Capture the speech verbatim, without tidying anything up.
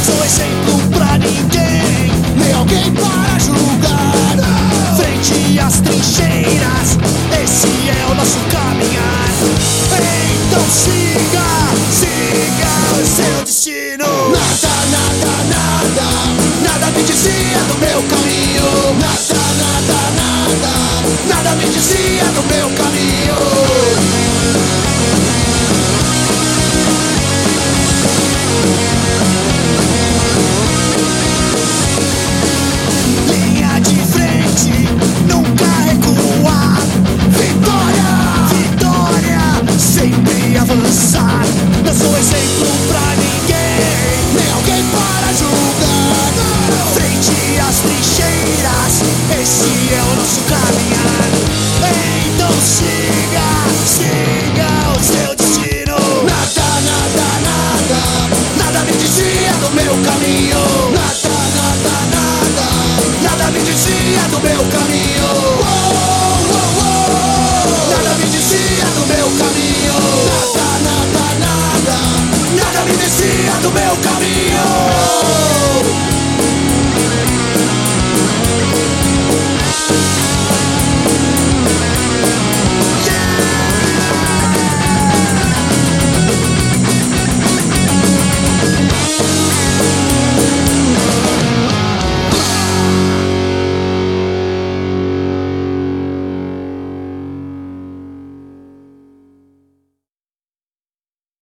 sou exemplo pra ninguém, nem alguém para julgar. Frente às trincheiras, esse é o nosso caminhar. Então siga, siga o seu destino. Nada, nada, nada, nada me dizia do meu caminho. Nada, nada, nada, nada me dizia do meu caminho. Linha de frente, nunca recuar. Vitória, vitória, sempre avançar. Não sou exemplo pra ninguém, nem alguém para julgar. Frente às trincheiras, esse é o nosso caminhar. Então siga, siga o seu destino. Nada, nada, nada, nada me dizia do meu caminho. Nada, nada, nada, nada me dizia do meu caminho. Oh, oh, oh, nada me dizia do meu caminho. Nada, nada, nada, nada me dizia do meu caminho.